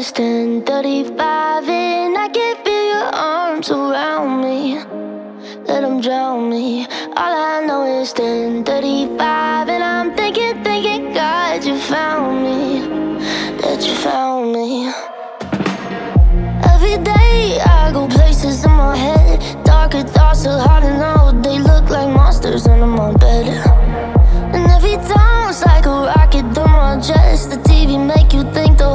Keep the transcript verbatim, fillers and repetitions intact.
it's ten thirty-five and I can feel your arms around me. Let them drown me. All I know is ten thirty-five and I'm thinking, thinking, God, you found me. That you found me. Every day I go places in my head. Darker thoughts are hard to know. They look like monsters under my bed. And every time it's like a rocket through my chest. The T V make you think the